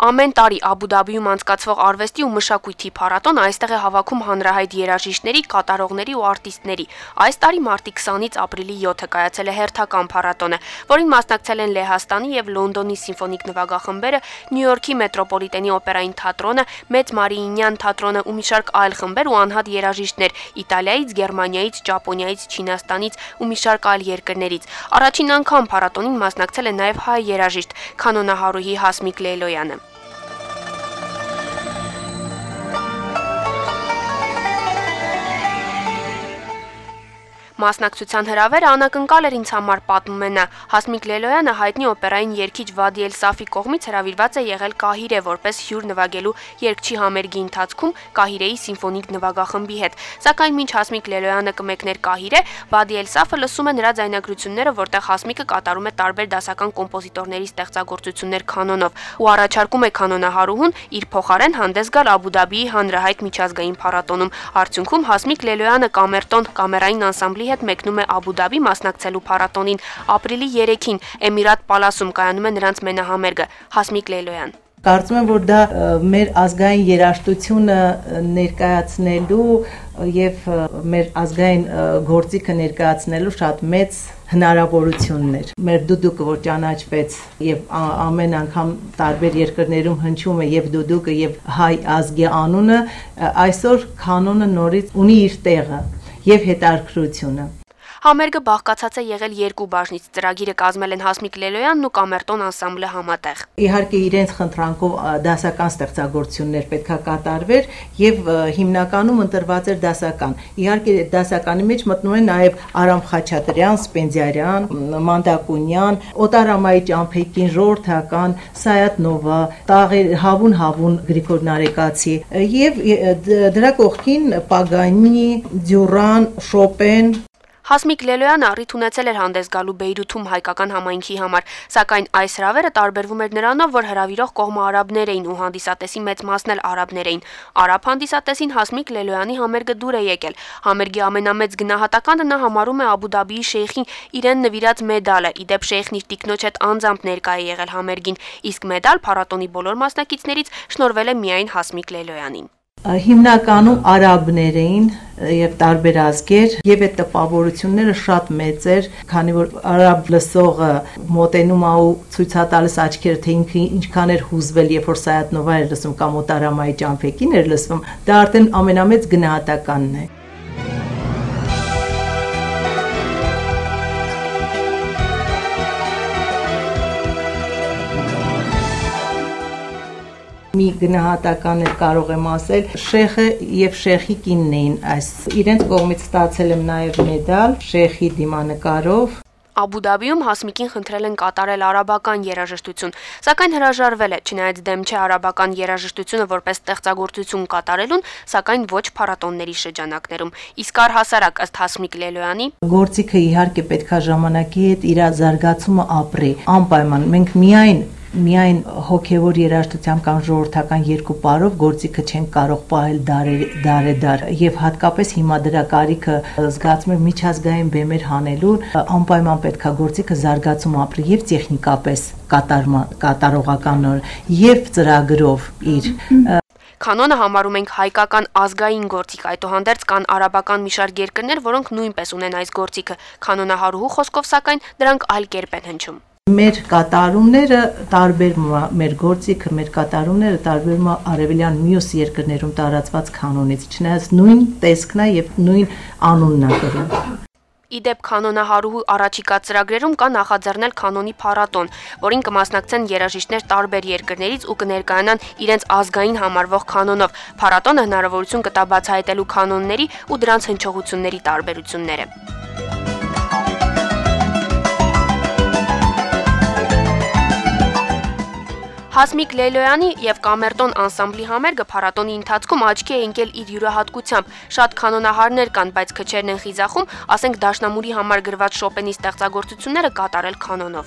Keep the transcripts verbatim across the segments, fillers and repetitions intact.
Ամեն տարի Աբու Դաբիում անցկացվող արվեստի ու մշակույթի փառատոն այստեղ է հավաքում հանրահայտ երաժիշտների, կատարողների ու արտիստների։ Այս տարի մարտի քսանից ապրիլի յոթը կայացել է հերթական փառատոնը, որին մասնակցել են Լեհաստանի եւ Լոնդոնի սիմֆոնիկ նվագախմբերը, Նյու Յորքի մետրոպոլիտենի օպերային թատրոնը, Մեծ Մարիինյան թատրոնը ու մի շարք այլ խմբեր ու անհատ երաժիշտներ Իտալիայից, Գերմանիայից, Ճապոնիայից, Չինաստանից ու մի շարք այլ երկրներից։ Առաջին անգամ փառատոնին մասնակցել է նաեւ հայ երաժիշտ կանոնահարուհի Հասմիկ Լեյլոյանը։ Մասնակցության հրավերը անակնկալ էր ինձ համար, պատմում է նա։ Հասմիկ Լեյլոյանը հայտնի օպերային երգիչ Վադի Էլ-Սաֆի կողմից հրավիրված է եղել Կահիրե որպես հյուր նվագելու երգչի համերգի ընթացքում Կահիրեի սիմֆոնիկ նվագախմբի հետ։ Սակայն մինչ Հասմիկ Լեյլոյանը կմեկներ Կահիրե, Վադի Էլ-Սաֆը լսում է նրա ձայնագրությունները, որտեղ Հասմիկը կատարում է տարբեր դասական կոմպոզիտորների ստեղծագործություններ կանոնով ու առաջարկում է կանոնահարուհուն իր փոխարեն հանդես գալ Աբու Դաբիի հանրահայտ միջազգային փառատոնում։ Արդյունքում Հասմիկ Լեյլոյանը կամերտոն կամերային անսամբլի հետ մեկնում է Աբու Դաբի մասնակցելու փառատոնին։ Ապրիլի երեքին Էմիրատ Պալասում կայանում է նրանց մենահամերգը։ Հասմիկ Լեյլոյան։ Կարծում եմ, որ դա մեր ազգային երաժշտությունը ներկայացնելու եւ մեր ազգային գործիքը ներկայացնելու շատ մեծ հնարավորությունն էր։ Մեր դուդուկը, որ ճանաչվեց եւ ամեն անգամ տարբեր երկրներում հնչում է եւ դուդուկը եւ հայ ազգի անունը, այսօր կանոնը նորից ունի իր տեղը եւ հետաքրքրությունը։ Համերգը բաղկացած է եղել երկու բաժնից։ Ծրագիրը կազմել են Հասմիկ Լեյլոյանն ու կամերտոն անսամբլը համատեղ։ Իհարկե իրենց խնդրանքով դասական ստեղծագործություններ պետքա կատարվեր եւ հիմնականում ընտրված էր դասական։ Իհարկե դասականի մեջ մտնում են նաեւ Արամ Խաչատրյան, Սպենդիարյան, Մանդակունյան, Օտարամայի Ճամփեքին, Ժողովրդական, Սայաթ Նովա, Տաղեր Հավուն Հավուն Գրիգոր Նարեկացի եւ դրա կողքին Պագանի, Դյուրան, Շոպեն։ Հասմիկ Լեյլոյանը առիթ ունեցել էր հանդես գալու Բեյրութում հայկական համայնքի համար, սակայն այս հրավերը տարբերվում էր նրանով, որ հրավիրող կողմը արաբներ էին ու հանդիսատեսի մեծ մասն էլ արաբներ էին։ Արաբ հանդիսատեսին Հասմիկ Լեյլոյանի համերգը դուր է եկել։ Համերգի ամենամեծ գնահատականը նա համարում է Աբու Դաբիի շեյխին իրեն նվիրած մեդալը, իդեպ շեյխն իր տիկնոջ հետ անձամբ ներկա է եղել համերգին, իսկ մեդալ փառատոնի բոլոր մասնակիցներից շնորհվել է միայն Հասմիկ Լեյլոյանին։ Հիմնականում արաբներ էին եւ տարբեր ազգեր եւ այդ տպավորությունները շատ մեծ էր, քանի որ արաբ լսողը մոտենում ա ու ցույցատալիս աչքերը թե ինքը ինչքան էր հուզվել, երբ որ Սայաթ Նովա էր լսում կամ Օտարամայի Ճամփեքին էր լսվում, դա արդեն ամենամեծ գնահատականն է։ Մի գնահատական էլ կարող եմ ասել, շեխը եւ շեխի կինն էին այս։ Իրենց կողմից ստացել եմ նաեւ մեդալ շեխի դիմանկարով։ Աբու Դաբիում Հասմիկին խնդրել են կատարել արաբական երաժշտություն, սակայն հրաժարվել է, չնայած դեմ չէ արաբական երաժշտությունը որպես ստեղծագործություն կատարելուն, սակայն ոչ փառատոնների շրջանակներում։ Իսկ առհասարակ ըստ Հասմիկ Լեյլոյանի գործիքը իհարկե պետքա ժամանակի հետ իր զարգացումը ապրի։ Անպայման մենք միայն Միայն հոգևոր երաժշտությամբ կամ ժողովրդական երկու պարով գործիքը չեն կարող պահել դարեդար եւ հատկապես հիմա դրա կարիքը զգացում եմ միջազգային բեմեր հանելու անպայման պետքա գործիքը զարգացում ապրի եւ տեխնիկապես կատարողական եւ ծրագրով իր Կանոնը համարում ենք հայկական ազգային գործիք, այդուհանդերձ կան արաբական մի շարք երկրներ, որոնք նույնպես ունեն այս գործիքը։ Կանոնահարուհու խոսքով սակայն դրանք այլ կերպ են հնչում։ Մեր կատարումները տարբերվում է, մեր գործիքը, մեր կատարումները տարբերվում է արևելյան մյուս երկրներում տարածված կանոնից, չնայած նույն տեսքն է եւ նույն անունն է կրում։ Իդեպ կանոնահարուհու առաջիկա ծրագրերում կա նախաձեռնել կանոնի փառատոն, որին կմասնակցեն երաժիշտներ տարբեր երկրներից ու կներկայանան իրենց ազգային համարվող կանոնով։ Փառատոնը հնարավորություն կտա բացահայտելու կանոնների ու դրանց հնչողությունների տարբերությունները։ Հասմիկ Լեյլոյանի եւ կամերտոն անսամբլի համերգը փառատոնի ընթացքում աչքի է ընկել իր յուրահատկությամբ։ Շատ կանոնահարներ կան, բայց քչերն են խիզախում, ասենք դաշնամուրի համար գրված Շոպենի ստեղծագործությունները կատարել կանոնով։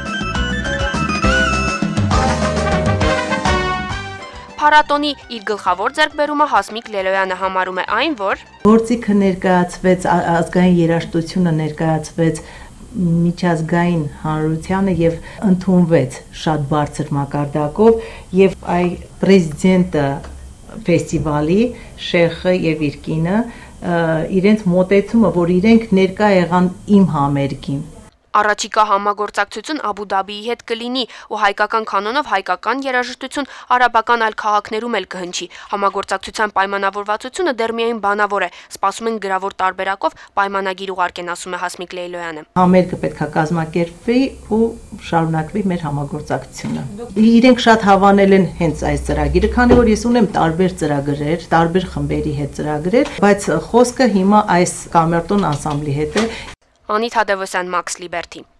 Փառատոնի իր գլխավոր ձեռքբերումը Հասմիկ Լեյլոյանը համարում է այն, որ գործիքը ներկայացվեց, ազգային երաժշտությունը ներկայացվեց միջազգային հանրությանը եւ ընդունվեց շատ բարձր մակարդակով եւ այ պրեզիդենտը ֆեստիվալի շեխը եւ իր կինը իրենց մոտեցումը, որ իրենք ներկա եղան իմ համերգին։ Առաջիկա համագործակցություն Աբու Դաբիի հետ կլինի ու հայկական կանոնով հայկական երաժշտություն արաբական այլ քաղաքներում էլ կհնչի։ Համագործակցության պայմանավորվածությունը դեռ միայն բանավոր է, սպասում են գրավոր տարբերակով պայմանագիր ուղարկեն, ասում է Հասմիկ Լեյլոյանը։ Համերգը պետք է կազմակերպվի ու շարունակվի մեր համագործակցությունը։ Իրենք շատ հավանել են հենց այս ծրագիրը, քանի որ ես ունեմ տարբեր ծրագրեր, տարբեր խմբերի հետ ծրագրեր, բայց խոսքը հիմա այս կամերտոն անսամբլի հետ է։ Անիթ Հադևոսյան, Մաքս Լիբերթի։